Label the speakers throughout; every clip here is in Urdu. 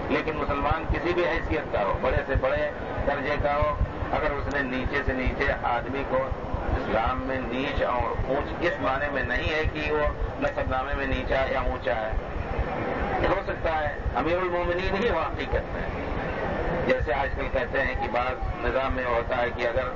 Speaker 1: لیکن مسلمان کسی بھی حیثیت کا ہو، بڑے سے بڑے درجے کا ہو، اگر اس نے نیچے سے نیچے آدمی کو اسلام میں نیچ اور اونچ اس معنی میں نہیں ہے کہ وہ نسب نامے میں نیچا یا اونچا ہے، ہو سکتا ہے امیر المومنین ہی ہو حقیقت میں. جیسے آج کل کہتے ہیں کہ بعض نظام میں ہوتا ہے کہ اگر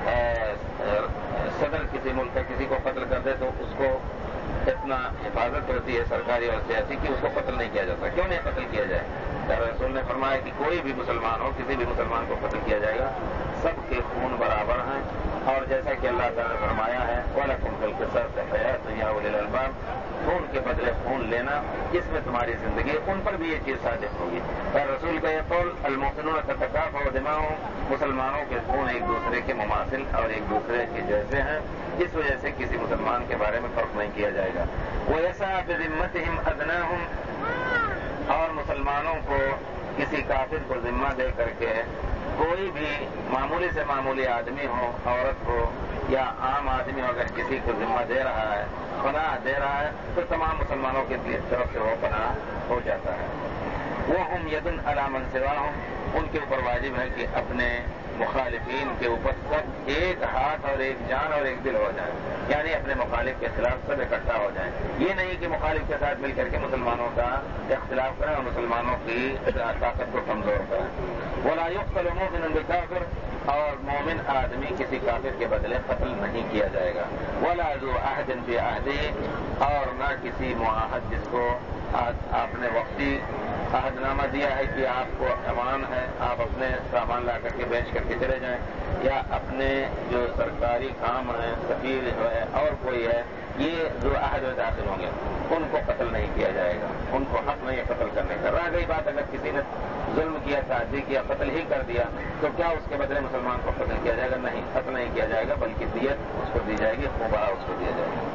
Speaker 1: صدر کسی ملک کا کسی کو قتل کر دے تو اس کو اتنا حفاظت ہوتی ہے سرکاری اور سیاسی کہ اس کو قتل نہیں کیا جاتا. کیوں نہیں قتل کیا جائے؟ رسول نے فرمایا کہ کوئی بھی مسلمان ہو، کسی بھی مسلمان کو قتل کیا جائے گا، سب کے خون برابر ہیں. اور جیسا کہ اللہ تعالیٰ نے فرمایا ہے وَلَكُمْ فِي الْقِصَاصِ حَيَاةٌ يَا أُولِي الْأَلْبَابِ، خون کے بدلے خون لینا، اس میں تمہاری زندگی، ان پر بھی یہ چیز صادق ہوگی. اور رسول کا یہ قول المؤمنون تتکافأ دماؤہم، مسلمانوں کے خون ایک دوسرے کے مماثل اور ایک دوسرے کے جیسے ہیں، اس وجہ سے کسی مسلمان کے بارے میں فرق نہیں کیا جائے گا. وَيَسْعَى بِذِمَّتِهِمْ أَدْنَاهُمْ، اور مسلمانوں کو کسی کافر کو ذمہ دے کر کے کوئی بھی معمولی سے معمولی آدمی ہو، عورت ہو یا عام آدمی ہو، اگر کسی کو ذمہ دے رہا ہے، پناہ دے رہا ہے، تو تمام مسلمانوں کی طرف سے وہ پناہ ہو جاتا ہے. وَهُمْ يَدٌ عَلَى مَنْ سِوَاهُمْ، ان کے اوپر واجب ہے کہ اپنے مخالفین کے اوپر سب ایک ہاتھ اور ایک جان اور ایک دل ہو جائیں، یعنی اپنے مخالف کے خلاف سب اکٹھا ہو جائیں. یہ نہیں کہ مخالف کے ساتھ مل کر کے مسلمانوں کا اختلاف کریں اور مسلمانوں کی طاقت کو کمزور کریں. وَلَا يُقْتَلُ مُؤْمِنٌ بِكَافِرٍ، اور مومن آدمی کسی کافر کے بدلے قتل نہیں کیا جائے گا. وَلَا ذُو عَهْدٍ فِي عَهْدِهِ، اور نہ کسی معاہد جس کو آپ نے وقتی عہد نامہ دیا ہے کہ آپ کو امان ہے، آپ اپنے سامان لا کر کے بیچ کر کے چلے جائیں، یا اپنے جو سرکاری کام ہیں، سفیر ہے اور کوئی ہے، یہ جو عہد میں داخل ہوں گے ان کو قتل نہیں کیا جائے گا، ان کو حق نہیں ہے قتل کرنے کا. رہ گئی بات اگر کسی نے ظلم کیا، تعدی کیا، قتل ہی کر دیا، تو کیا اس کے بدلے مسلمان کو قتل کیا جائے گا؟ نہیں، قتل نہیں کیا جائے گا، بلکہ دیت اس کو دی جائے گی، خوبہ اس کو دیا جائے گا.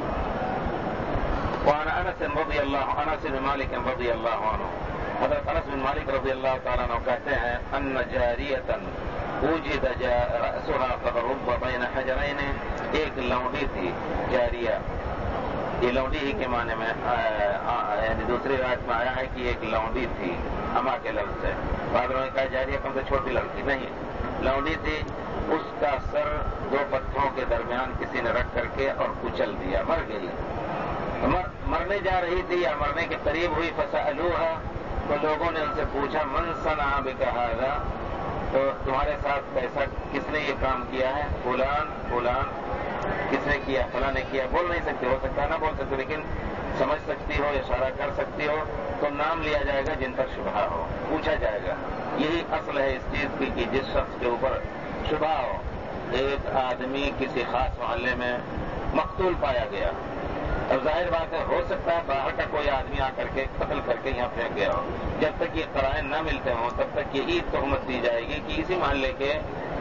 Speaker 1: وعن انس رضی اللہ انس بن مالک رضی اللہ عنہ، حضرت انس بن مالک رضی اللہ تعالیٰ عنہ کہتے ہیں ان جاریۃ وجد رأسها قد رب بین حجرین، ایک لونڈی تھی جاریہ، یہ لونڈی ہی کے معنی میں یعنی دوسری روایت میں آیا ہے کہ ایک لونڈی تھی، اما کے لفظ سے. بعض لوگوں نے کہا جاریہ کم سے چھوٹی لڑکی، نہیں، لونڈی تھی. اس کا سر دو پتھروں کے درمیان کسی نے رکھ کر کے اور کچل دیا، مر گئی. مرنے جا رہی تھی یا مرنے کے قریب ہوئی. فسألوها، تو لوگوں نے ان سے پوچھا من صنع بک ھذا، تو تمہارے ساتھ ایسا کس نے یہ کام کیا ہے؟ فلان فلان، کس نے کیا؟ فلاں نے کیا. بول نہیں سکتے، ہو سکتا ہے نہ بول سکتے، لیکن سمجھ سکتی ہو، اشارہ کر سکتی ہو، تو نام لیا جائے گا جن پر شبہ ہو، پوچھا جائے گا. یہی اصل ہے اس چیز کی کہ جس شخص کے اوپر شبہ ہو. ایک آدمی کسی خاص محلے میں مقتول پایا گیا، اور ظاہر بات ہے ہو سکتا ہے باہر کا کوئی آدمی آ کر کے قتل کر کے یہاں پھینک گیا ہو. جب تک یہ قرائن نہ ملتے ہوں تب تک یہی تہمت دی جائے گی کہ اسی محلے کے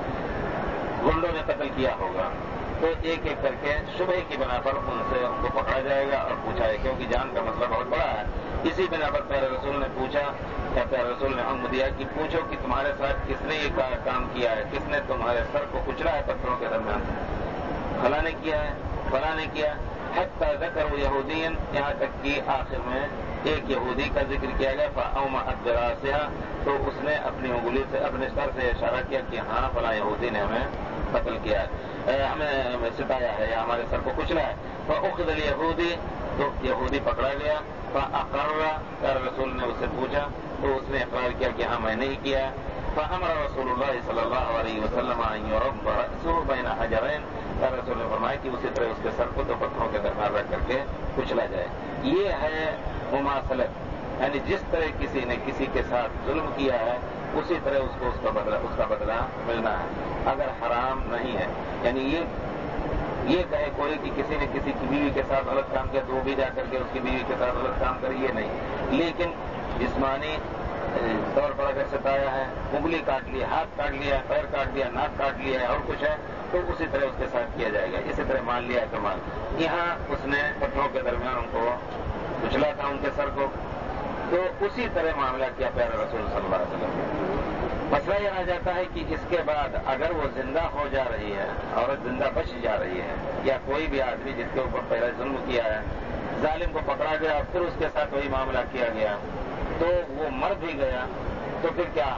Speaker 1: گنڈوں نے قتل کیا ہوگا. تو ایک ایک کر کے شبہ کی بنا پر ان سے ان کو پکڑا جائے گا اور پوچھا ہے، کیونکہ جان کا مسئلہ بہت بڑا ہے. اسی بنا پر پیارے رسول نے پوچھا، پیارے رسول نے حکم دیا کہ پوچھو کہ تمہارے ساتھ کس نے یہ کام کیا ہے، کس نے تمہارے سر کو کچلا ہے پتھروں کے درمیان؟ فلاں نے کیا ہے، فلاں نے کیا. حتی ذکروا یہودین، یہاں تک کہ آخر میں ایک یہودی کا ذکر کیا گیا. فاومأت براسها، تو اس نے اپنی انگلی سے اپنے سر سے اشارہ کیا کہ ہاں فلاں یہودی نے ہمیں قتل کیا ہے، ہمیں ستایا ہے یا ہمارے سر کو کچلا ہے. فاخذ الیہودی، تو یہودی پکڑا گیا. فاقر، رسول نے اس سے پوچھا تو اس نے اقرار کیا کہ ہاں میں نے ہی کیا. فامر رسول اللہ صلی اللہ علیہ وسلم ان یرب رأسه بین حجرین، رسول نے فرمایا کہ اسی طرح اس کے سر کو دو پتھروں کے درمیان رکھ کر کے کچلا جائے. یہ ہے مماثلت، یعنی جس طرح کسی نے کسی کے ساتھ ظلم کیا ہے اسی طرح اس کو اس کا بدلہ ملنا ہے. اگر حرام نہیں ہے، یعنی یہ کہے کوئی کہ کسی نے کسی کی بیوی کے ساتھ غلط کام کیا تو وہ بھی جا کر کے اس کی بیوی کے ساتھ غلط کام کرے، یہ نہیں. لیکن جسمانی طور پر اگر ستایا ہے، انگلی کاٹ لی، ہاتھ کاٹ لیا، پیر کاٹ دیا، ناک کاٹ لیا ہے اور کچھ ہے، تو اسی طرح اس کے ساتھ کیا جائے گا. اسی طرح مان لیا ہے تو مان. یہاں اس نے پتھروں کے درمیان ان کو کچلا تھا، ان کے سر کو، تو اسی طرح معاملہ کیا پیارے رسول صلی اللہ علیہ وسلم. مسئلہ یہ آ جاتا ہے کہ اس کے بعد اگر وہ زندہ ہو جا رہی ہے، عورت زندہ بچ جا رہی ہے، یا کوئی بھی آدمی جس کے اوپر پہلے ظلم کیا ہے، ظالم کو پکڑا گیا اور پھر اس کے ساتھ وہی معاملہ کیا گیا، تو وہ مر بھی گیا تو پھر کیا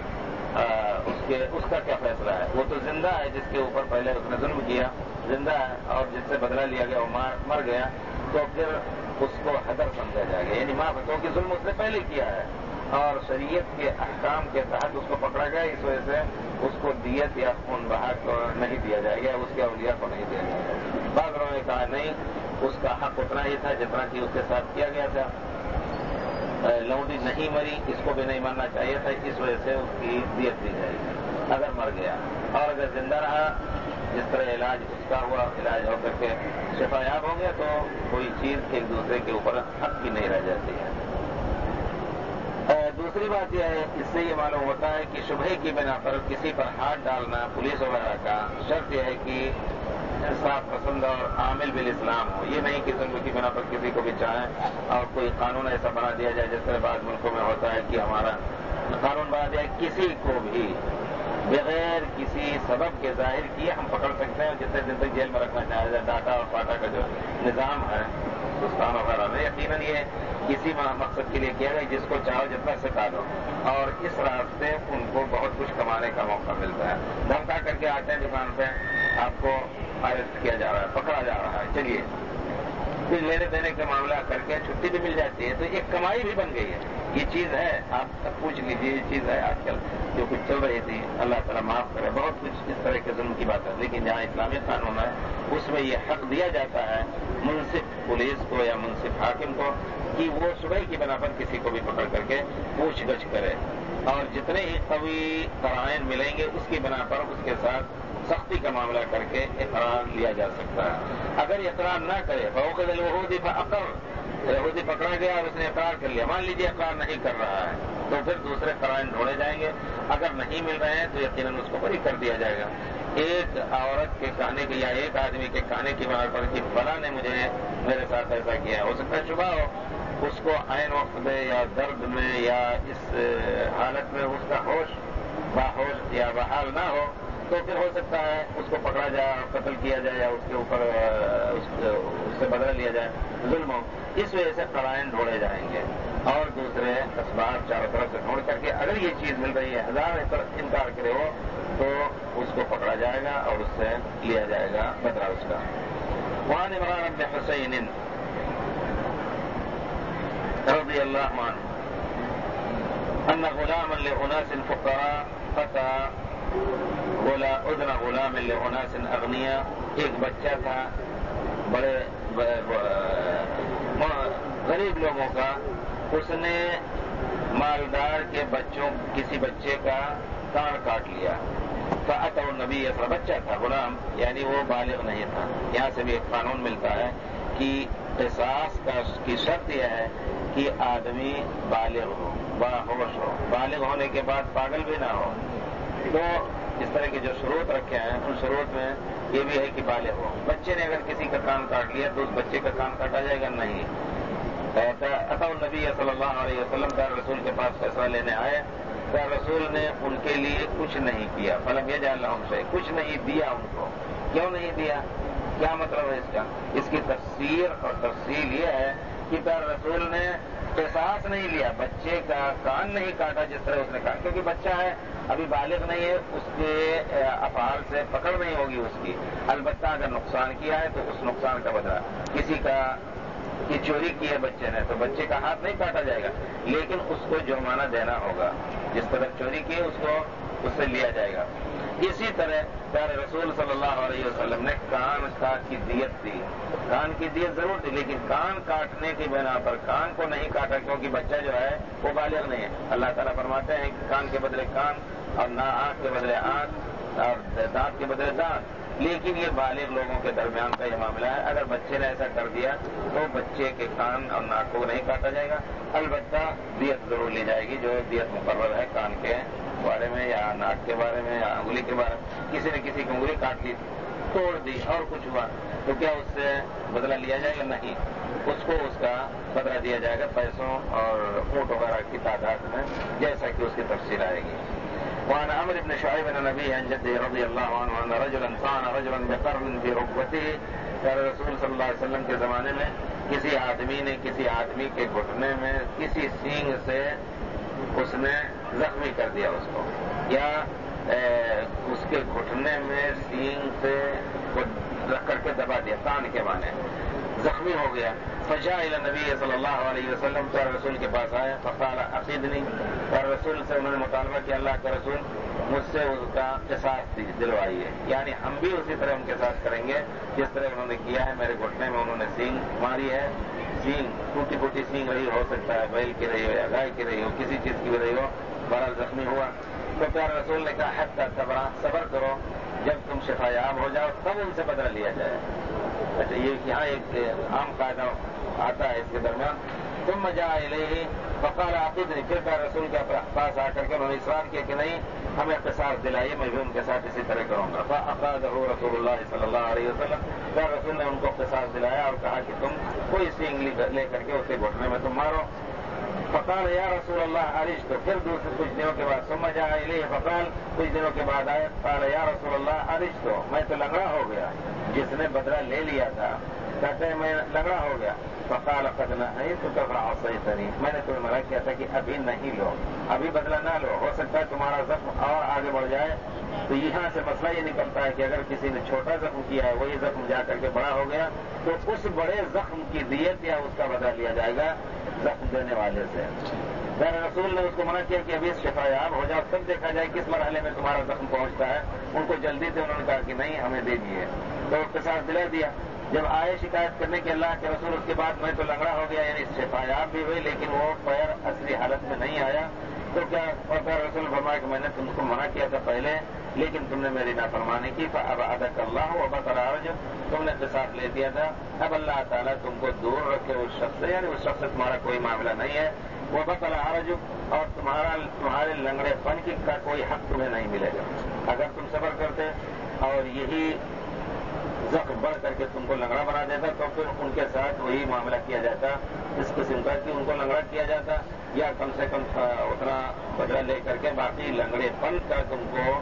Speaker 1: اس کا کیا فیصلہ ہے؟ وہ تو زندہ ہے جس کے اوپر پہلے اس نے ظلم کیا، زندہ ہے، اور جس سے بدلہ لیا گیا وہ مر گیا، تو پھر اس کو حدر سمجھا جائے گا، یعنی معاف، کیونکہ ظلم اس نے پہلے کیا ہے اور شریعت کے احکام کے تحت اس کو پکڑا گیا، اس وجہ سے اس کو دیت یا خون بہا کو نہیں دیا جائے گا، اس کے اولیاء کو نہیں دیا جائے گا۔ بعض لوگوں نے کہا نہیں، اس کا حق اتنا ہی تھا جتنا کہ اس کے ساتھ کیا گیا تھا، لونڈی نہیں مری، اس کو بھی نہیں مرنا چاہیے تھا، اس وجہ سے اس کی دیت دی جائے گی اگر مر گیا، اور اگر زندہ رہا جس طرح علاج اس کا ہوا، علاج ہو کر کے شفا یاب ہو گیا، تو کوئی چیز ایک دوسرے کے اوپر حق کی نہیں رہ جاتی ہے۔ دوسری بات یہ ہے، اس سے یہ معلوم ہوتا ہے کہ شبہ کی بنا پر کسی پر ہاتھ ڈالنا پولیس وغیرہ کا شرط یہ ہے کہ انصاف پسند اور عامل بالاسلام ہو، یہ نہیں کہ ظلم کی بنا پر کسی کو بھی چاہیں اور کوئی قانون ایسا بنا دیا جائے جس طرح بعض ملکوں میں ہوتا ہے کہ ہمارا قانون بنا دیا کسی کو بھی بغیر کسی سبب کے ظاہر کیے ہم پکڑ سکتے ہیں، جتنے دن تک جیل میں رکھنا چاہے جائے، ڈاٹا اور پاٹا کا جو نظام ہے ہندوستان وغیرہ میں، یقیناً یہ کسی مقصد کے لیے کیا گیا جس کو چاہو جتنا سکھا دو، اور اس راستے ان کو بہت کچھ کمانے کا موقع ملتا ہے۔ دھمکا کر کے آتے ہیں دکان پہ، آپ کو اریسٹ کیا جا رہا ہے، پکڑا جا رہا ہے، چلیے پھر لینے دینے کے معاملہ کر کے چھٹی بھی مل جاتی ہے، تو ایک کمائی بھی بن گئی ہے، یہ چیز ہے، آپ پوچھ لیجیے، یہ چیز ہے آج کل جو کچھ چل رہی تھی، اللہ تعالیٰ معاف کرے، بہت کچھ اس طرح کے ظلم کی بات ہے، لیکن جہاں اسلامی قانون ہے اس میں یہ حق دیا جاتا ہے منصف پولیس کو یا منصف حاکم کو کہ وہ شبہ کی بنا پر کسی کو بھی پکڑ کر کے پوچھ گچھ کرے، اور جتنے ہی قوی قرائن ملیں گے اس کی بنا پر اس کے ساتھ سختی کا معاملہ کر کے اقرار لیا جا سکتا ہے۔ اگر اقرار نہ کرے فوقد الوحودی فاقر، یہودی پکڑا گیا اور اس نے اقرار کر لیا، مان لیجیے اقرار نہیں کر رہا ہے، تو پھر دوسرے قرائن ڈھونڈے جائیں گے، اگر نہیں مل رہے ہیں تو یقیناً اس کو بری کر دیا جائے گا۔ ایک عورت کے کہنے کی یا ایک آدمی کے کہنے کی بنا پر کہ فلاں نے مجھے میرے ساتھ ایسا کیا، ہو سکتا ہے شبہ ہو، اس کو عین وقت میں یا درد میں یا اس حالت میں اس کا ہوش باہوش یا بحال نہ ہو، تو پھر ہو سکتا ہے اس کو پکڑا جائے، قتل کیا جائے یا اس کے اوپر اس سے بدلہ لیا جائے، ظلم ہو، اس وجہ سے قرائن ڈھونڈے جائیں گے اور دوسرے اسباب چاروں طرف سے ڈھونڈ کر کے اگر یہ چیز مل رہی ہے، ہزار انکار کرے ہو، تو اس کو پکڑا جائے گا اور اس سے لیا جائے گا بدلہ اس کا۔ وعن عمران بن حسین رضی اللہ عنہ ان غلاما لاناس فقراء فتى اذن غلام لاناس اغنیاء، ایک بچہ تھا بڑے غریب لوگوں کا، اس نے مالدار کے بچوں کسی بچے کا کان کاٹ لیا، فاتوا النبی، ایسا بچہ تھا غلام، یعنی وہ بالغ نہیں تھا۔ یہاں سے بھی ایک قانون ملتا ہے کہ قصاص کی شرط یہ ہے کہ آدمی بالغ ہو، باہوش ہو، بالغ ہونے کے بعد پاگل بھی نہ ہو، تو اس طرح کے جو شروط رکھے ہیں ان شروط میں یہ بھی ہے کہ بالغ ہو۔ بچے نے اگر کسی کا کان کاٹ لیا تو اس بچے کا کان کاٹا جائے گا نہیں۔ اتوا النبی صلی اللہ علیہ وسلم کا رسول کے پاس فیصلہ لینے آئے، تو رسول نے ان کے لیے کچھ نہیں کیا، فلم یجعل لهم شیء، کچھ نہیں دیا ان کو۔ کیوں نہیں دیا؟ کیا مطلب ہے اس کا؟ اس کی تفسیر اور تفصیل یہ ہے کہ رسول نے قصاص نہیں لیا، بچے کا کان نہیں کاٹا جس طرح اس نے کہا، کیونکہ بچہ ہے ابھی بالغ نہیں ہے، اس کے افعال سے پکڑ نہیں ہوگی اس کی، البتہ اگر نقصان کیا ہے تو اس نقصان کا بدلہ، کسی کا کی چوری کی ہے بچے نے تو بچے کا ہاتھ نہیں کاٹا جائے گا، لیکن اس کو جرمانہ دینا ہوگا، جس طرح چوری کی اس کو اس سے لیا جائے گا۔ اسی طرح پیارے رسول صلی اللہ علیہ وسلم نے کان کی دیت دی، کان کی دیت ضرور تھی، لیکن کان کاٹنے کی بنا پر کان کو نہیں کاٹا، کیونکہ بچہ جو ہے وہ بالغ نہیں ہے۔ اللہ تعالیٰ فرماتے ہیں کہ کان کے بدلے کان اور نہ آنکھ کے بدلے آنکھ اور دانت کے بدلے دانت، لیکن یہ بالغ لوگوں کے درمیان کا یہ معاملہ ہے، اگر بچے نے ایسا کر دیا تو بچے کے کان اور ناک کو نہیں کاٹا جائے گا، البتہ دیت ضرور لی جائے گی، جو دیت مقرر ہے کان کے بارے میں یا ناک کے بارے میں یا انگلی کے بارے میں۔ کسی نے کسی کی انگلی کاٹ لی، توڑ دی اور کچھ ہوا تو کیا اس سے بدلہ لیا جائے گا؟ نہیں، اس کو اس کا بدلہ دیا جائے گا پیسوں اور اونٹ وغیرہ کی تعداد میں، جیسا کہ اس کی تفصیل آئے گی۔ وعن عمرو بن شعيب عن أبيه عن جده رضي الله عنه أن رجلا طعن رجلا بقرن في ركبته، کہ رسول صلی اللہ علیہ وسلم کے زمانے میں کسی آدمی نے کسی آدمی کے گھٹنے میں کسی سینگ سے اس نے زخمی کر دیا اس کو، یا اس کے گھٹنے میں سینگ سے رکھ کر کے دبا دیا، تان کے معنی زخمی ہو گیا۔ فجاء الى نبی صلی اللہ علیہ وسلم، تو رسول کے پاس آیا، فقال عقیدنی، اور رسول سے انہوں نے مطالبہ کیا اللہ کے رسول مجھ سے اس کا قصاص دلوائیے، یعنی ہم بھی اسی طرح ان کے ساتھ کریں گے جس طرح انہوں نے کیا ہے، میرے گھٹنے میں انہوں نے سینگ ماری ہے، سینگ ٹوٹی پھوٹی سینگ رہی، ہو سکتا ہے بیل کی رہی ہو یا گائے کی رہی ہو، کسی چیز کی بھی رہی ہو، بہرحال زخمی ہوا۔ تو پیارے رسول نے کہا حتی صبرا، صبر کرو، جب تم شفا یاب ہو جاؤ تب ان سے بدلہ لیا جائے۔ اچھا، یہ یہاں ایک عام قاعدہ آتا ہے اس کے درمیان۔ ثم جاء الیہ فقال عقیدنی، پھر پیارے رسول کے پاس آ کر کے انہوں نے اصرار کیا کہ نہیں ہمیں قصاص دلائیے، میں بھی ان کے ساتھ اسی طرح کروں گا۔ فعقادہ رسول اللہ صلی اللہ علیہ وسلم، پیارے رسول نے ان کو قصاص دلایا اور کہا کہ تم کوئی سینگ لے کر کے اس کے گھٹنے میں تم مارو۔ فقال یا رسول اللہ عرج، تو پھر دوسرے کچھ دنوں کے بعد ثم جاء الیہ فقال، کچھ دنوں کے بعد آئے، قال یا رسول اللہ عرج، تو میں تو لنگڑا ہو گیا، جس نے بدلہ لے لیا تھا کہتے ہیں میں لنگڑا ہو گیا۔ فقال قد نهيتك فعصيتني، میں نے تمہیں منع کیا تھا کہ ابھی نہیں لو، ابھی بدلہ نہ لو، ہو سکتا ہے تمہارا زخم اور آگے بڑھ جائے۔ تو یہاں سے مسئلہ یہ نکلتا ہے کہ اگر کسی نے چھوٹا زخم کیا ہے وہی زخم جا کر کے بڑا ہو گیا تو اس بڑے زخم کی دیت یا اس کا بدلہ لیا جائے گا زخم دینے والے سے۔ میرے رسول نے اس کو منع کیا کہ ابھی شفا یاب ہو جاؤ تب دیکھا جائے کس مرحلے میں تمہارا زخم پہنچتا ہے۔ ان کو جلدی سے انہوں نے کہا کہ نہیں ہمیں دے دیجیے، تو اس کے ساتھ دلا دیا۔ جب آئے شکایت کرنے کے اللہ کے رسول، اس کے بعد میں تو لنگڑا ہو گیا، یعنی شفا یاب بھی ہوئی لیکن وہ پیر اصلی حالت میں نہیں آیا، تو کیا پیر رسول فرمایا کہ میں نے تم کو منع کیا تھا پہلے لیکن تم نے میری نافرمانی کی، فابعدک اللہ وبطل عرج، تم نے قصاص لے دیا تھا، اب اللہ تعالیٰ تم کو دور رکھے اس شخص سے، یعنی اس شخص سے تمہارا کوئی معاملہ نہیں ہے، وبطل عرج، اور تمہارے لنگڑے پن کی کا کوئی حق تمہیں نہیں ملے گا۔ اگر تم صبر کرتے اور یہی زخم بڑھ کر کے تم کو لنگڑا بنا دیتا تو پھر ان کے ساتھ وہی معاملہ کیا جاتا اس قسم کا کہ ان کو لنگڑا کیا جاتا، یا کم سے کم اتنا بدلہ لے کر کے باقی لنگڑے پن کا تم کو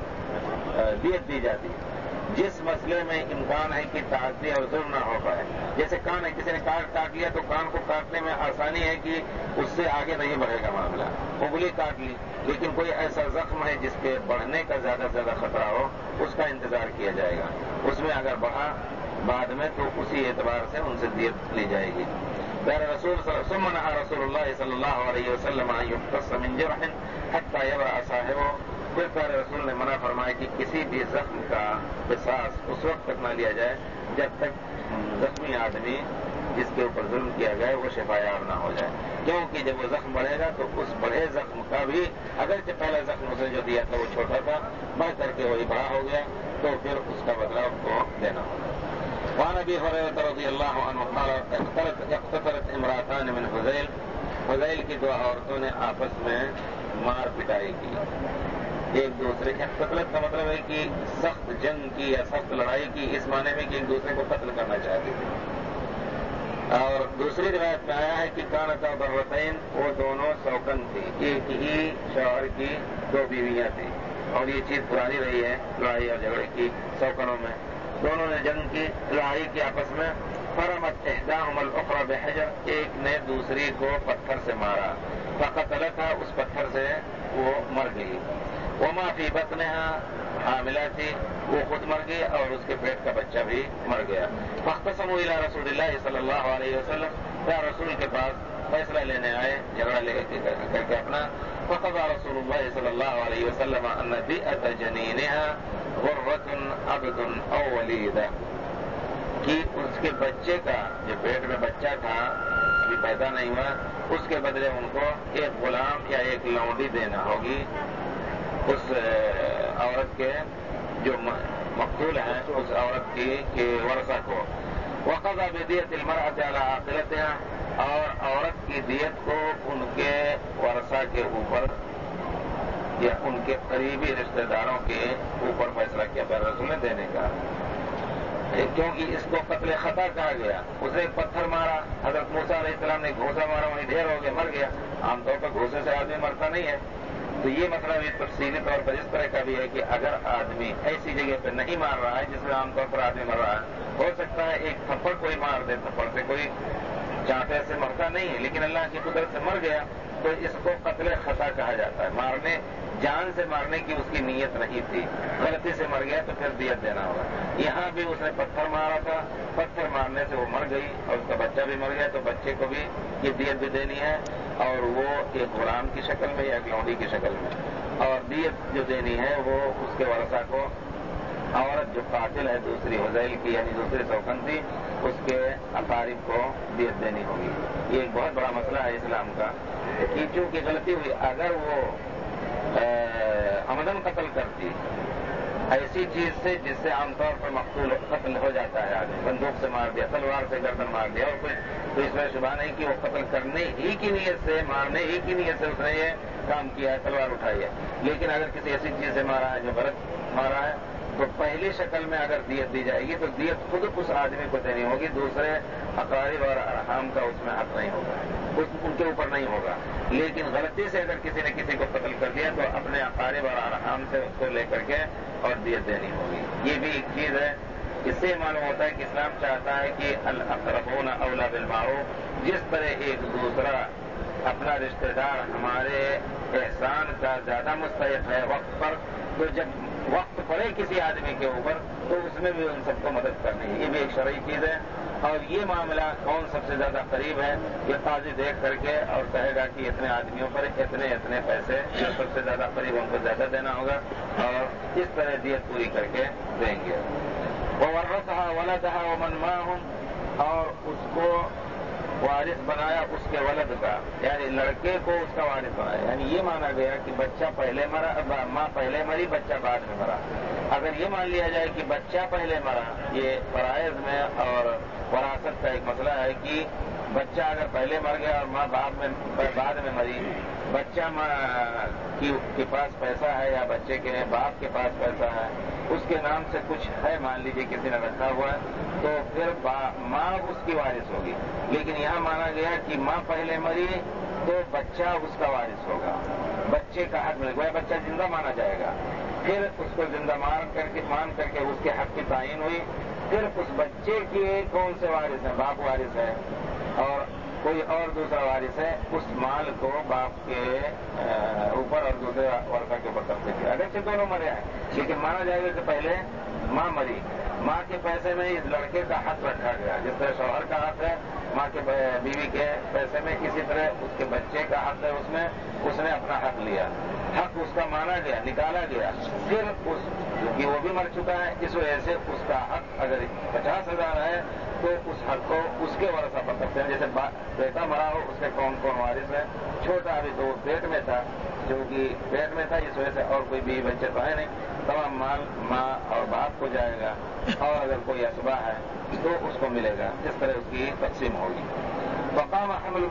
Speaker 1: دیت دی جاتی۔ جس مسئلے میں امکان ہے کہ تعدی اور ظلم نہ ہو پائے، جیسے کان ہے، کسی نے کاٹ لیا تو کان کو کاٹنے میں آسانی ہے کہ اس سے آگے نہیں بڑھے گا معاملہ، انگلی کاٹ لی، لیکن کوئی ایسا زخم ہے جس کے بڑھنے کا زیادہ سے زیادہ خطرہ ہو اس کا انتظار کیا جائے گا، اس میں اگر بڑھا بعد میں تو اسی اعتبار سے ان سے دیت لی جائے گی۔ پیارے رسول ثم نهى رسول اللہ صلی اللہ علیہ وسلم ان يقتص من جرح حتى يبرأ صاحبه، پھر پیارے رسول نے منع فرمایا کہ کسی بھی زخم کا قصاص اس وقت تک نہ لیا جائے جب تک زخمی آدمی جس کے اوپر ظلم کیا گیا وہ شفا یاب نہ ہو جائے، کیونکہ جب وہ زخم بڑھے گا تو اس بڑے زخم کا بھی اگرچہ پہلا زخم اسے جو دیا تھا وہ چھوٹا تھا، بڑھ کر کے وہی بڑا ہو گیا تو پھر اس کا بدلہ اس کو دینا ہوگا۔ وعن ابي هريره رضي الله عنه قال اقتتلت امراتان من حذیل کی دو عورتوں نے آپس میں مار پٹائی کی، ایک دوسرے قتلت کا مطلب ہے کہ سخت جنگ کی یا سخت لڑائی کی، اس معنی میں کہ ایک دوسرے کو قتل کرنا چاہتے تھے۔ اور دوسری روایت میں آیا ہے کہ کانتا ضرتین، وہ دونوں سوکن تھی، ایک ہی شوہر کی دو بیویاں تھیں، اور یہ چیز پرانی رہی ہے لڑائی اور جھگڑے کی سوکنوں میں، دونوں نے جنگ کی، لڑائی کی آپس میں، فرمت احداہما الاخرى بحجر، ایک نے دوسری کو پتھر سے مارا، فقتلتها، اس پتھر سے وہ مر گئی، وما فی بطنها، حاملہ تھی وہ خود مر گئی اور اس کے پیٹ کا بچہ بھی مر گیا۔ فاختصموا الی رسول اللہ صلی اللہ علیہ وسلم، یا رسول کے پاس فیصلہ لینے آئے، جھگڑا لے کر کے اپنا، فقضى رسول اللہ صلی اللہ علیہ وسلم ان دیئۃ جنینها غرۃ عبد او ولیدہ، کہ اس کے بچے کا جو پیٹ میں بچہ تھا ابھی پیدا نہیں ہوا اس کے بدلے ان کو ایک غلام یا ایک لونڈی دینا ہوگی اس عورت کے جو مقتول ہیں اس عورت کی ورثہ کو۔ وقضى بدیۃ المرأة علی عاقلتها، اور عورت کی دیت کو ان کے ورثہ کے اوپر یا ان کے قریبی رشتہ داروں کے اوپر فیصلہ کیا پیارے رسول نے دینے کا، کیونکہ اس کو قتل خطا کہا گیا، اسے ایک پتھر مارا، حضرت موسیٰ علیہ السلام نے گھوسا مارا، وہیں ڈھیر ہو گیا، مر گیا، عام طور پر گھوسے سے آدمی مرتا نہیں ہے، تو یہ مسئلہ بھی تفصیلی طور پر اس طرح کا بھی ہے کہ اگر آدمی ایسی جگہ پہ نہیں مار رہا ہے جس میں عام طور پر آدمی مر رہا ہے، ہو سکتا ہے ایک تھپڑ کوئی مار دے، تھپڑ سے کوئی چانٹے سے مرتا نہیں ہے لیکن اللہ کی قدرت سے مر گیا، تو اس کو قتل خطا کہا جاتا ہے. جان سے مارنے کی اس کی نیت نہیں تھی, غلطی سے مر گیا تو پھر دیت دینا ہوگا. یہاں بھی اس نے پتھر مارا تھا, پتھر مارنے سے وہ مر گئی اور اس کا بچہ بھی مر گیا, تو بچے کو بھی یہ دیت بھی دینی ہے, اور وہ ایک غلام کی شکل میں یا ایک لونڈی کی شکل میں. اور دیت جو دینی ہے وہ اس کے ورثہ کو, عورت جو قاتل ہے دوسری حذیل کی یعنی دوسری سوکن تھی, اس کے اقارب کو دیت دینی ہوگی. یہ ایک بہت بڑا مسئلہ ہے اسلام کا کہ چونکہ غلطی ہوئی, اگر وہ عمدن قتل کرتی ایسی چیز سے جس سے عام طور پر مقتول قتل ہو جاتا ہے, آدمی بندوق سے مار دیا, تلوار سے گردن مار دیا اور کچھ, تو اس میں شبہ نہیں کہ وہ قتل کرنے ہی کی نیت سے, مارنے ہی کی نیت سے اس نے یہ کام کیا ہے, تلوار اٹھائی ہے. لیکن اگر کسی ایسی چیز سے مارا ہے جو غلط مارا ہے, تو پہلی شکل میں اگر دیت دی جائے گی تو دیت خود اس آدمی کو دینی ہوگی, دوسرے اقارب اور ارحام کا اس میں حق نہیں ہوگا, ان کے اوپر نہیں ہوگا. لیکن غلطی سے اگر کسی نے کسی کو قتل کر دیا تو اپنے اقارب اور ارحام سے اس کو لے کر کے اور دیت دینی ہوگی. یہ بھی ایک چیز ہے. اس سے معلوم ہوتا ہے کہ اسلام چاہتا ہے کہ الاقربون اولی بالمعروف, جس طرح ایک دوسرا اپنا رشتہ دار ہمارے احسان کا زیادہ مستحق ہے وقت پر, تو جب وقت پڑے کسی آدمی کے اوپر تو اس میں بھی ان سب کو مدد کرنی ہے. یہ بھی ایک شرعی چیز ہے. اور یہ معاملہ کون سب سے زیادہ قریب ہے, یہ قاضی دیکھ کر کے اور کہے گا کہ اتنے آدمیوں پر اتنے پیسے جو سب سے زیادہ قریب ان کو زیادہ دینا ہوگا, اور اس طرح دیت پوری کر کے دیں گے. وورثها ولدها ومن معهم, اور اس کو وارث بنایا اس کے ولد کا, یعنی لڑکے کو اس کا وارث بنایا. یعنی یہ مانا گیا کہ بچہ پہلے مرا, ماں پہلے مری, بچہ بعد میں مرا. اگر یہ مان لیا جائے کہ بچہ پہلے مرا, یہ فرائض میں اور وراثت کا ایک مسئلہ ہے کہ بچہ اگر پہلے مر گیا اور ماں بعد میں مری, بچہ ماں کے پاس پیسہ ہے یا بچے کے باپ کے پاس پیسہ ہے, اس کے نام سے کچھ ہے, مان لیجیے کسی نے رکھا ہوا ہے, تو پھر ماں اس کی وارث ہوگی. لیکن یہاں مانا گیا کہ ماں پہلے مری تو بچہ اس کا وارث ہوگا, بچے کا حق ملے گا, بچہ زندہ مانا جائے گا. پھر اس کو زندہ مان کر کے اس کے حق کی تعین ہوئی. پھر اس بچے کے کون سے وارث ہیں, باپ وارث ہے اور کوئی اور دوسرا وارث ہے, اس مال کو باپ کے اوپر اور دوسرے ورثہ کے اوپر تقسیم کیا. اگرچہ دونوں مرے ہیں, لیکن مانا جائے گا کہ پہلے ماں مری, ماں کے پیسے میں اس لڑکے کا حق رکھا گیا. جس طرح شوہر کا حق ہے ماں کے بیوی کے پیسے میں, اسی طرح اس کے بچے کا حق ہے, اس میں اس نے اپنا حق لیا, حق اس کا مانا گیا, نکالا گیا. پھر کیونکہ وہ بھی مر چکا ہے, اس وجہ سے اس کا حق اگر 50,000 ہے تو اس حق کو اس کے ورثہ پر کرتے ہیں. جیسے بیٹا مرا ہو, اس کے کون کون وارث ہے, چھوٹا ابھی تو پیٹ میں تھا, کیونکہ پیٹ میں تھا اس وجہ سے, اور کوئی بیوی بچے تو ہے نہیں, تمام مال ماں اور باپ کو جائے گا, اور اگر کوئی اسبا ہے تو اس کو ملے گا. اس طرح اس کی تقسیم ہوگی. وقام حمل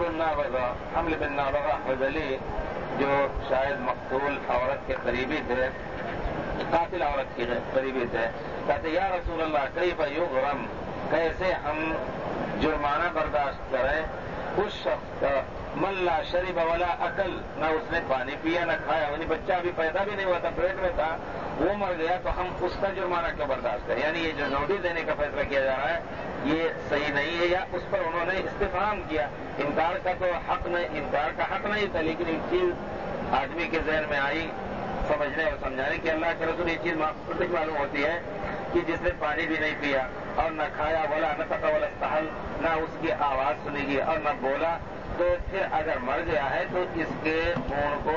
Speaker 1: بن نابغہ حذلی, جو شاید مقتول عورت کے قریبی تھے, قاتل عورت کے قریبی تھے, کہتے یا رسول اللہ کیف یغرم, کیسے ہم جرمانہ برداشت کریں اس شخص کا, من لا شرب ولا اکل, نہ اس نے پانی پیا نہ کھایا, یعنی بچہ ابھی پیدا بھی نہیں ہوا تھا, پیٹ میں تھا, وہ مر گیا, تو ہم اس کا جرمانہ کیوں برداشت کریں. یعنی یہ جو نوٹس دینے کا فیصلہ کیا جا رہا ہے یہ صحیح نہیں ہے, یا اس پر انہوں نے استفہام کیا. انکار کا تو حق نہیں, انکار کا حق نہیں تھا, لیکن ایک چیز آدمی کے ذہن میں آئی سمجھنے اور سمجھانے کہ اللہ کے رسول, یہ چیز معلوم ہوتی ہے کہ جس نے پانی بھی نہیں پیا اور نہ کھایا, ولا نطق ولا استحل, نہ اس کی آواز سنی گئی اور نہ بولا, تو پھر اگر مر گیا ہے تو اس کے خون کو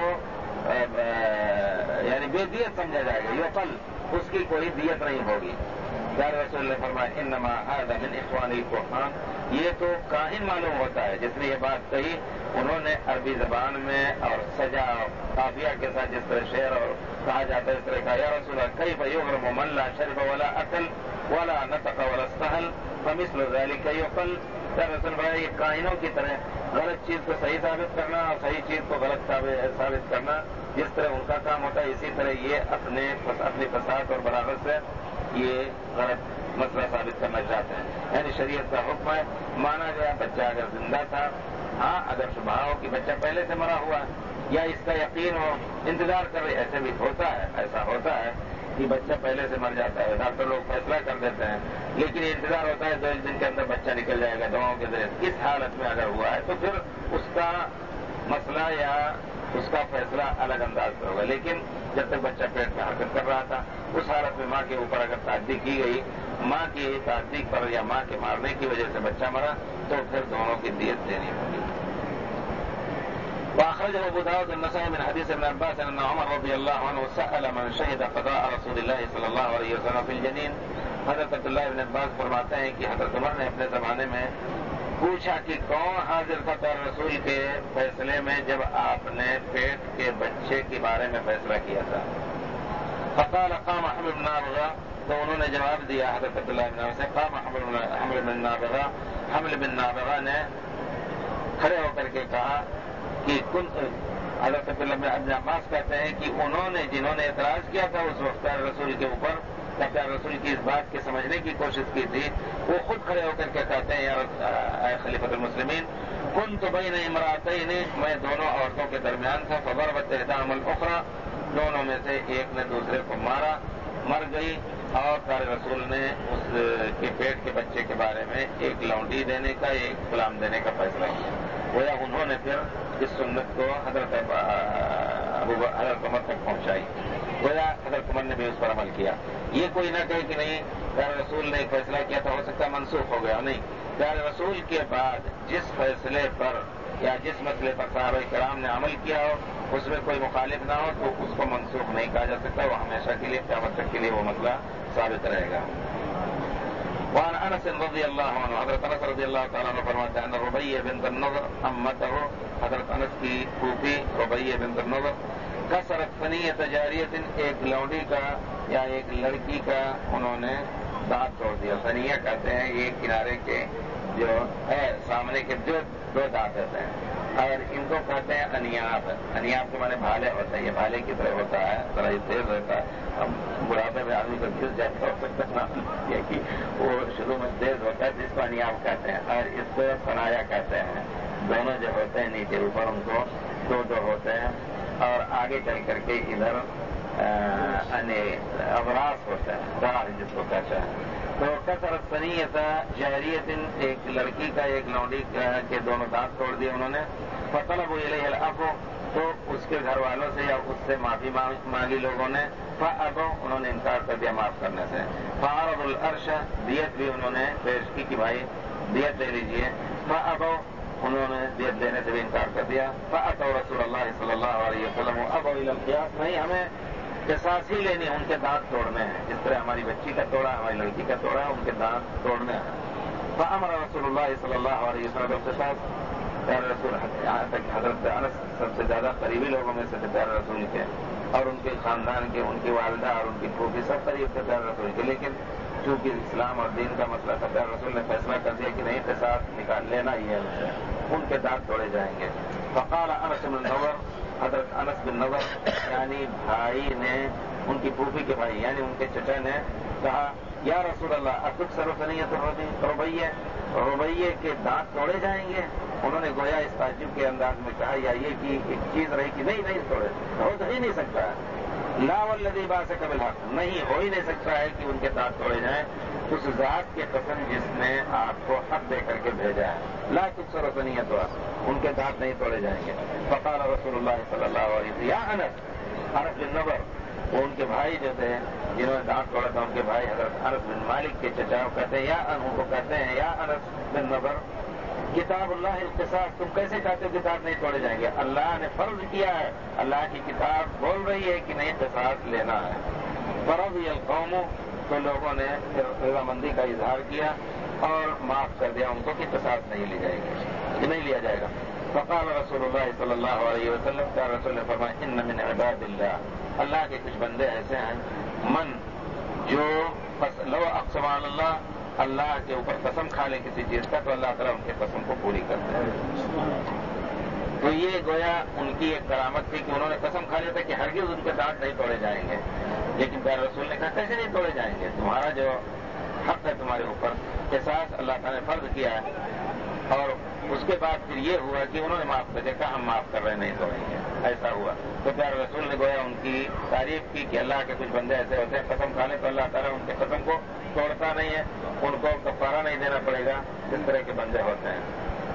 Speaker 1: یعنی بے دیت سمجھا جائے گا, یقل, اس کی کوئی دیت نہیں ہوگی. یا رسول اللہ فرمائے انما هذا من اخوان القرآن, یہ تو کاہن معلوم ہوتا ہے جس نے یہ بات کہی. انہوں نے عربی زبان میں اور سجا قافیہ کے ساتھ جس طرح شعر اور کہا جاتا ہے اس طرح کہا, یا رسول اللہ کیف یغرم من لا شرب ولا اکل ولا نطق ولا استحل فمثل ذلك یقل. یا رسول اللہ, یہ کاہنوں کی طرح غلط چیز کو صحیح ثابت کرنا اور صحیح چیز کو غلط ثابت کرنا, جس طرح ان کا کام ہوتا ہے, اسی طرح یہ اپنی فساد اور بلاغت سے یہ غلط مسئلہ ثابت کرنا چاہتے ہیں. یعنی شریعت کا حکم ہے, مانا گیا بچہ اگر زندہ تھا, ہاں اگر شبہ ہو کہ بچہ پہلے سے مرا ہوا یا اس کا یقین ہو, انتظار کر رہے, ایسے بھی ہوتا ہے, ایسا ہوتا ہے کہ بچہ پہلے سے مر جاتا ہے, ڈاکٹر لوگ فیصلہ کر دیتے ہیں, لیکن یہ انتظار ہوتا ہے 2 دن کے اندر بچہ نکل جائے گا دواؤں کے ذریعے. اس حالت میں اگر ہوا ہے تو پھر اس کا مسئلہ یا اس کا فیصلہ الگ انداز پر ہوگا، لیکن جب تک بچہ پیٹ میں حرکت کر رہا تھا اس حالت میں ماں کے اوپر اگر تعدی کی گئی، ماں کی تعدی پر یا ماں کے مارنے کی وجہ سے بچہ مرا تو پھر دونوں کی دیت دینی ہوگی۔ وأخرجه أبو داود النسائي من حديث ابن عباس أن عمر رضي الله عنه سأل من شهد قضاء رسول الله صلى الله عليه وسلم في الجنين۔ حضرت عبداللہ ابن عباس فرماتے ہیں کہ حضرت عمر نے اپنے زمانے میں پوچھا کہ کون حاضر تھا پیارے رسول کے فیصلے میں جب آپ نے پیٹ کے بچے کے بارے میں فیصلہ کیا تھا۔ فقال قام حمل بن نابغہ، تو انہوں نے جواب دیا حضرت عبداللہ ابن عباس سے، قام حمل بن نابغہ، حمل بن نابغہ نے کھڑے ہو کر کے کہا کہ حضرت عبداللہ ابن عباس کہتے ہیں کہ انہوں نے جنہوں نے اعتراض کیا تھا اس وقت پیارے رسول کے اوپر، پیارے رسول کی اس بات کے سمجھنے کی کوشش کی تھی، وہ خود کھڑے ہو کر کے کہتے ہیں یا خلیفۃ المسلمین کنت بین امرأتین، میں دونوں عورتوں کے درمیان تھا، فضربت احداہما الاخری، دونوں میں سے ایک نے دوسرے کو مارا، مر گئی، اور پیارے رسول نے اس کے پیٹ کے بچے کے بارے میں ایک لونڈی دینے کا ایک غلام دینے کا فیصلہ کیا۔ گویا انہوں نے پھر اس سنت کو حضرت عمر تک پہنچائی، گویا حضرت عمر نے بھی اس پر عمل کیا۔ یہ کوئی نہ کہے کہ نہیں پیارے رسول نے ایک فیصلہ کیا تھا ہو سکتا ہے منسوخ ہو گیا، نہیں، پیارے رسول کے بعد جس فیصلے پر یا جس مسئلے پر صحابہ کرام نے عمل کیا ہو اس میں کوئی مخالف نہ ہو تو اس کو منسوخ نہیں کہا جا سکتا، وہ ہمیشہ کے لیے قیامت تک کے لیے وہ مسئلہ ثابت رہے گا۔ وعن انس رضی اللہ عنہ، حضرت انس رضی اللہ تعالیٰ عنہ فرماتے ہیں ان ربیہ بنت النضر عمتہ، حضرت انس کی پھوپھی ربیہ بنت النضر کسرت ثنیۃ جاریۃ، ایک لونڈی کا یا ایک لڑکی کا انہوں نے دانت توڑ دیا۔ ثنیہ کہتے ہیں یہ کنارے کے جو ہے سامنے کے جو دو دانت ہوتے ہیں، اور ان کو کہتے ہیں انیاب۔ انیاب کے معنی بھالے ہوتا ہے، یہ بھالے کی طرح ہوتا ہے، ذرا یہ تیز ہوتا ہے، اب بڑھاپے میں آدمی کو گھس جاتا ہے کہ وہ شروع میں تیز ہوتا ہے جس کو انیاب کہتے ہیں، اور اس کو سنایا کہتے ہیں۔ دونوں جو ہوتے ہیں نیچے اوپر ان کو دو ہوتے ہیں، اور آگے چل کر کے ادھر ابراس ہوتا ہے، دار جس کو کہتے ہیں۔ تو کسرت ثنیۃ جاریۃ، ایک لڑکی کا ایک لونڈی کے دونوں دانت توڑ دیے انہوں نے۔ فطلبوا الیہ العفو، تو اس کے گھر والوں سے یا اس سے معافی مانگی لوگوں نے۔ فابوا، انہوں نے انکار کر دیا معاف کرنے سے۔ فعرضوا العرش، دیت بھی انہوں نے پیش کی کہ بھائی دیت لے لیجیے۔ فابوا، انہوں نے دیت دینے سے بھی انکار کر دیا۔ فاتوا رسول اللہ صلی اللہ علیہ وسلم وابوا الی القصاص، نہیں ہمیں قصاص ہی لینی، ان کے دانت توڑنے ہیں، جس طرح ہماری بچی کا توڑا ہماری لڑکی کا توڑا ان کے دانت توڑنے ہیں۔ فامر رسول اللہ صلی اللہ علیہ وسلم بالقصاص، پیارے رسول یہاں تک حضرت انس سب سے زیادہ قریبی لوگوں میں سے تھے پیارے رسول کے، اور ان کے خاندان کے، ان کی والدہ اور ان کی پھوپھی سب قریب تھے پیارے رسول کے، لیکن چونکہ اسلام اور دین کا مسئلہ تھا پیارے رسول نے فیصلہ کر دیا کہ نہیں قصاص نکال لینا ہی ہے، ان کے دانت توڑے جائیں گے۔ فقال انس بن نضر، حضرت انس بن نضر یعنی بھائی نے، ان کی پھوپھی کے بھائی یعنی ان کے چچا نے کہا یا رسول اللہ اتکسر ثنیۃ ربیہ، ربیہ کے دانت توڑے جائیں گے؟ انہوں نے گویا اس تعجب کے انداز میں کہا یا یہ کہ ایک چیز رہی کہ نہیں توڑے، ہو ہی نہیں سکتا ہے۔ لا والذی بعثک بالحق، نہیں ہو ہی نہیں سکتا ہے کہ ان کے دانت توڑے جائیں، اس ذات کی قسم جس نے آپ کو حق دے کر کے بھیجا ہے۔ لا تکسر ثنیۃ، ان کے دانت نہیں توڑے جائیں گے۔ فقال رسول اللہ صلی اللہ علیہ وسلم یا انس، انس بن نضر، وہ ان کے بھائی جو تھے جنہوں نے دانت توڑا تھا ان کے بھائی حضرت انس بن مالک کے چچا کہتے ہیں ان کو کہتے ہیں یا انس بن نضر کتاب اللہ القصاص، تم کیسے کہتے ہو کہ دانت نہیں توڑے جائیں گے؟ اللہ نے فرض کیا ہے، اللہ کی کتاب بول رہی ہے کہ نہیں قصاص لینا ہے۔ فرضی القوم، تو لوگوں نے رضامندی کا اظہار کیا اور معاف کر دیا ان کو کہ قصاص نہیں لی جائے گی، نہیں لیا جائے گا۔ فقال رسول اللہ صلی اللہ علیہ وسلم، کیا رسول نے فرمایا ان من عباد اللہ، اللہ کے کچھ بندے ایسے ہیں من جو لو اقسم علی اللہ، اللہ کے اوپر قسم کھا لے کسی چیز کا تو اللہ تعالیٰ ان کے قسم کو پوری کرتا ہے۔ تو یہ گویا ان کی ایک کرامت تھی کہ انہوں نے قسم کھا لیا تھا کہ ہرگز ان کے دانت نہیں توڑے جائیں گے، لیکن پیارے رسول نے کہا کیسے نہیں توڑے جائیں گے، تمہارا جو حق ہے تمہارے اوپر، قصاص اللہ تعالیٰ نے فرض کیا ہے۔ اور اس کے بعد پھر یہ ہوا کہ انہوں نے معاف کر دیا، کہا ہم معاف کر رہے نہیں توڑیں گے، ایسا ہوا۔ تو پیارے رسول نے گویا ان کی تعریف کی کہ اللہ کے کچھ بندے ایسے ہوتے ہیں قسم کھا لیں تو اللہ تعالیٰ ان کے قسم کو توڑتا نہیں ہے، ان کو کفارہ نہیں دینا پڑے گا، اس طرح کے بندے ہوتے ہیں۔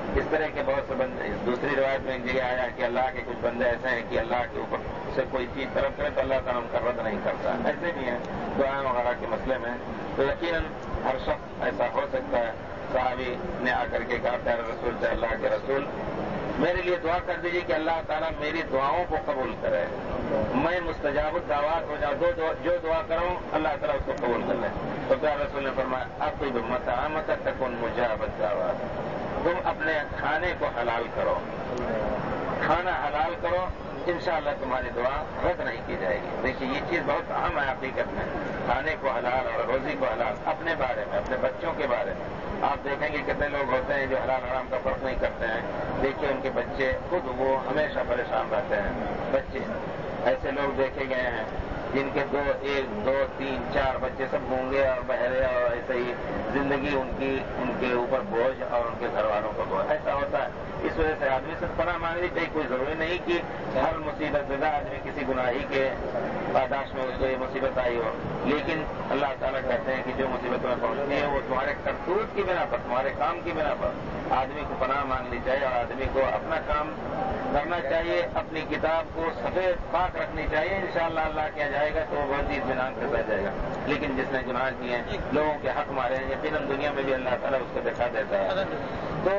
Speaker 1: اس طرح کے بہت سے بندے. دوسری روایت میں ایک جگہ آیا کہ اللہ کے کچھ بندے ایسے ہیں کہ اللہ کے اوپر سے کوئی چیز طلب کرے تو اللہ تعالیٰ ان کا رد نہیں کرتا. ایسے بھی ہیں دعائیں وغیرہ کے مسئلے میں. تو یقیناً ہر شخص ایسا ہو سکتا ہے. صحابی نے آ کر کے کہا پیارے رسول سے اللہ کے رسول میرے لیے دعا کر دیجیے کہ اللہ تعالیٰ میری دعاؤں کو قبول کرے, میں مستجاب الدعوات ہو جاؤں, جو دعا کروں اللہ تعالیٰ اس کو قبول کر لے. تو پیارے رسول نے فرمایا اب کوئی مطعمک تکن مجاب الدعوات, تم اپنے کھانے کو حلال کرو, کھانا حلال کرو, انشاءاللہ تمہاری دعا رد نہیں کی جائے گی. دیکھیے یہ چیز بہت اہم ہے حقیقت میں, کھانے کو حلال اور روزی کو حلال. اپنے بارے میں, اپنے بچوں کے بارے میں آپ دیکھیں گے کتنے لوگ ہوتے ہیں جو حلال حرام کا فرق نہیں کرتے ہیں. دیکھیے ان کے بچے خود وہ ہمیشہ پریشان رہتے ہیں. بچے ایسے لوگ دیکھے گئے ہیں جن کے 1 2 3 4 بچے سب گونگے اور بہرے اور ایسے ہی زندگی ان کے اوپر بوجھ اور ان کے گھر والوں کا بوجھ. ایسا ہوتا ہے. اس وجہ سے آدمی سے پناہ مانگنی چاہیے. کوئی ضروری نہیں کہ ہر مصیبت زدہ آدمی کسی گناہی کے پاداش میں اس کو یہ مصیبت آئی ہو, لیکن اللہ تعالیٰ کہتے ہیں کہ جو مصیبت میں پہنچتی ہے وہ تمہارے کرتوت کی بنا پر, تمہارے کام کی بنا پر آدمی کو پناہ مانگنی چاہیے اور آدمی کو اپنا کام کرنا چاہیے, اپنی کتاب کو سفید پاک رکھنی چاہیے. انشاءاللہ اللہ کیا جائے گا تو وہ بہت ہی اطمینان سے بیٹھ جائے گا. لیکن جس نے گناہ کیے ہیں, لوگوں کے حق مارے ہیں, یقیناً دنیا میں بھی اللہ تعالیٰ اس کو دکھا دیتا ہے. تو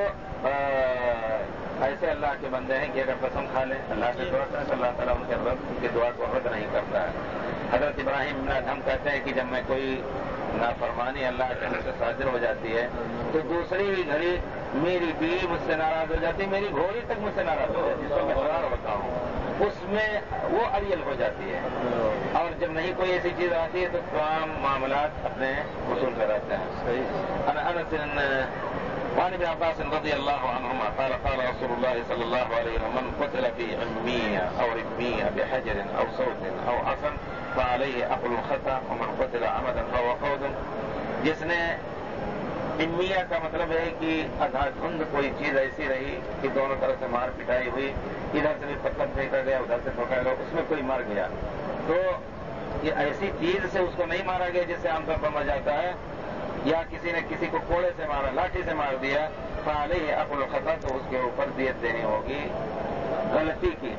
Speaker 1: ایسے اللہ کے بندے ہیں کہ اگر قسم کھا لیں اللہ سے دعا کریں تو اللہ تعالیٰ ان کے دعا کو رد نہیں کرتا ہے. حضرت ابراہیم بن ادھم کہتے ہیں کہ جب میں کوئی نافرمانی اللہ کے سے صادر ہو جاتی ہے تو دوسری ہی گھڑی میری بیوی مجھ سے ناراض ہو جاتی ہے, میری گھوڑی تک مجھ سے ناراض ہو جاتی ہے, جس کو میں سوار ہوتا ہوں اس میں وہ اریل ہو جاتی ہے. اور جب نہیں کوئی ایسی چیز آتی ہے تو تمام معاملات اپنے اصول پہ رہتے ہیں. وعن ابن عباس رضي الله عنهما قال قال رسول الله صلى الله عليه وسلم من قتل في عمية أو رمية بحجر أو صوت أو عصا فعليه أكل الخطأ ومن قتل عمدا فهو قود. جس نے عمية کا مطلب ہے کہ ادھا دھند کوئی چیز ایسی رہی کہ دونوں طرف سے مار پٹائی ہوئی, ادھر سے بھی پتھر پھینکا گیا ادھر سے پکڑا گیا, اس میں کوئی مر گیا, تو یہ ایسی چیز سے اس کو نہیں مارا گیا جس سے عام طور پر مر جاتا ہے, یا کسی نے کسی کو کوڑے سے مارا, لاٹھی سے مار دیا, فعلیہ اکل الخطا, تو اس کے اوپر دیت دینی ہوگی غلطی کی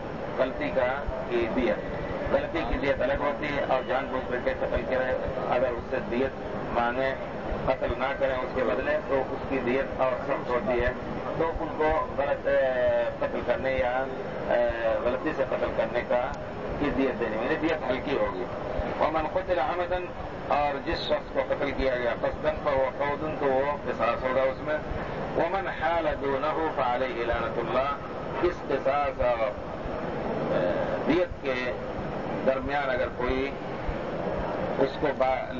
Speaker 1: دیت. غلطی کی دیت الگ ہوتی ہے اور جان بوجھ کر کے قتل کرے اگر اس سے دیت مانگے, قتل نہ کریں اس کے بدلے تو اس کی دیت اور سخت ہوتی ہے. تو ان کو غلط قتل کرنے یا غلطی سے قتل کرنے کا کی دیت دینی ہوگی, دیت ہلکی ہوگی. ومن قتل عمدا, اور جس شخص کو قتل کیا گیا قصدن فهو قود, تو وہ قصاص ہوگا اس میں. ومن حال دونه فعليه لعنۃ اللہ, اس قصاص اور دیت کے درمیان اگر کوئی اس کو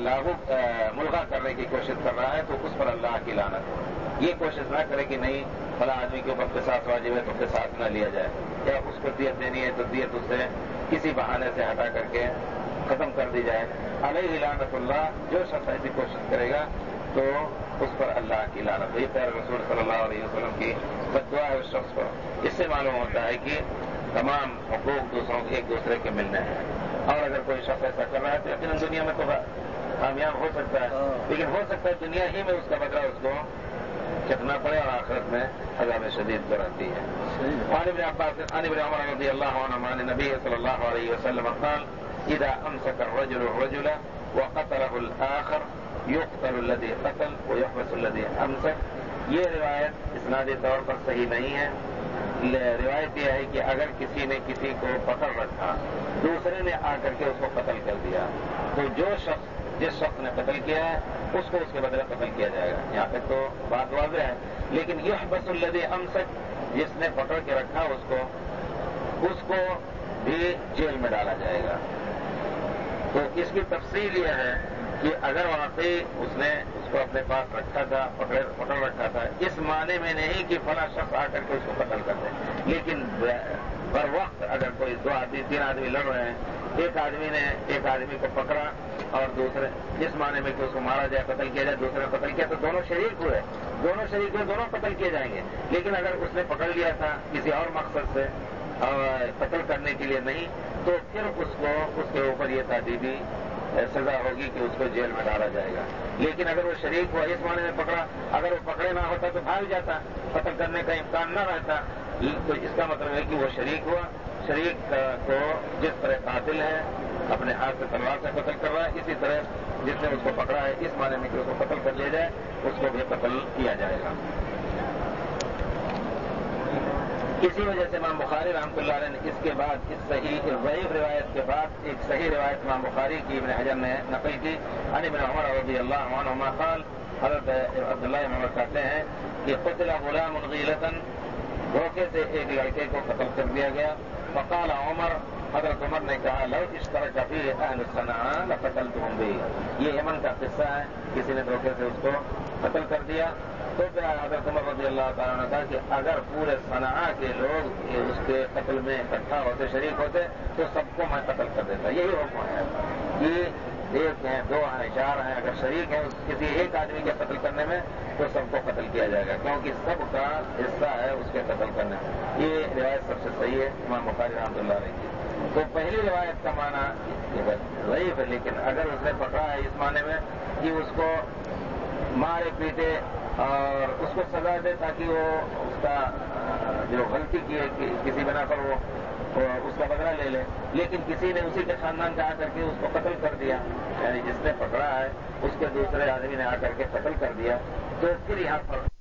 Speaker 1: ملغا کرنے کی کوشش کر رہا ہے تو اس پر اللہ کی لعنت ہو. یہ کوشش نہ کرے کہ نہیں فلاں آدمی کے اوپر قصاص واجب ہے تو قصاص نہ لیا جائے, یا اس کو دیت دینی ہے تو دیت اس سے کسی بہانے سے ہٹا کر کے ختم کر دی جائے. علیہ لعنت اللہ, جو شخص ایسی کوشش کرے گا تو اس پر اللہ کی لعنت. یہ پیارے رسول صلی اللہ علیہ وسلم کی بد دعا ہے اس شخص پر. اس سے معلوم ہوتا ہے کہ تمام حقوق دوسروں کے ایک دوسرے کے ملنے ہیں, اور اگر کوئی شخص ایسا کر رہا ہے تو یقیناً دنیا میں تو کامیاب ہو سکتا ہے, لیکن ہو سکتا ہے دنیا ہی میں اس کا بدلہ اس کو چکنا پڑے اور آخرت میں عذاب شدید تو رہتی ہے. وعن ابن عباس عن ابن عمر رضی اللہ عنہما عن النبی صلی اللہ علیہ وسلم قال اذا امسك الرجل الرجل وقتله الاخر يقتل الذي قتل ويحبس الذي امسك. یہ روایت اسنادی طور پر صحیح نہیں ہے. روایت یہ ہے کہ اگر کسی نے کسی کو پکڑ رکھا, دوسرے نے آ کر کے اس کو قتل کر دیا, تو جس شخص نے قتل کیا ہے اس کو اس کے بدلے قتل کیا جائے گا. یہاں پہ تو بات واضح ہے, لیکن یحبس الذی امسک, جس نے پکڑ کے رکھا اس کو بھی جیل میں ڈالا جائے گا. تو اس کی تفصیل یہ ہے کہ اگر واقعی اس نے اس کو اپنے پاس رکھا تھا, پکڑ رکھا تھا, اس معنی میں نہیں کہ فلاں شخص آ کر کے اس کو قتل کر دے, لیکن بر وقت اگر کوئی 2 آدمی 3 آدمی لڑ رہے ہیں, ایک آدمی نے ایک آدمی کو پکڑا اور دوسرے اس معنی میں کہ اس کو مارا جائے, قتل کیا جائے, دوسرے نے قتل کیا, تو دونوں شریک ہوئے, دونوں قتل کیے جائیں گے. لیکن اگر اس نے پکڑ لیا تھا کسی اور مقصد سے قتل کرنے کے لیے نہیں, تو پھر اس کے اوپر یہ تعدیبی سزا ہوگی کہ اس کو جیل میں ڈالا جائے گا. لیکن اگر وہ شریک ہوا اس معنی میں پکڑا، اگر وہ پکڑے نہ ہوتا تو بھاگ جاتا، قتل کرنے کا امکان نہ رہتا. تو اس کا مطلب ہے کہ وہ شریک ہوا. شریک کو جس طرح قاتل ہے اپنے ہاتھ سے تلوار سے قتل کر رہا ہے، اسی طرح جس نے اس کو پکڑا ہے اس معنی میں کہ اس کو قتل کر لیا جائے اس کو بھی قتل کیا جائے گا. اسی وجہ سے امام بخاری رحمۃ اللہ علیہ نے اس کے بعد اس ضعیف روایت کے بعد ایک صحیح روایت امام بخاری کی ابن حجر نے نقل کی. عن ابن عمر رضی اللہ عنہما قال، حضرت عبداللہ بن عمر کہتے ہیں کہ قتل غلام غیلۃ، دھوکے سے ایک لڑکے کو قتل کر دیا گیا. فقال عمر، حضرت عمر نے کہا لو اشترک فیہ اہل صنعاء لقتلتهم به. یہ یمن کا قصہ ہے، کسی نے دھوکے سے اس کو قتل کر دیا. تو پھر حضرت عمر رضی اللہ تعالیٰ نے کہا کہ اگر پورے صنعاء کے لوگ اس کے قتل میں اکٹھا ہوتے، شریک ہوتے تو سب کو میں قتل کر دیتا. یہی حکم ہے. یہ ایک ہیں، دو ہیں، چار ہیں، اگر شریک ہیں کسی ایک آدمی کے قتل کرنے میں تو سب کو قتل کیا جائے گا، کیونکہ سب کا حصہ ہے اس کے قتل کرنے میں. یہ روایت سب سے صحیح ہے امام بخاری رحمۃ اللہ علیہ کی. تو پہلی روایت کا معنی ضعیف ہے، لیکن اگر اس نے پکڑا ہے اس معنی میں کہ اس کو مارے پیٹے اور اس کو سزا دے تاکہ وہ اس کا جو غلطی کی ہے کسی بنا پر وہ اس کا بدلہ لے لے، لیکن کسی نے اسی کے خاندان کا آ کر کے اس کو قتل کر دیا، یعنی جس نے پکڑا ہے اس کے دوسرے آدمی نے آ کر کے قتل کر دیا، تو پھر یہاں پر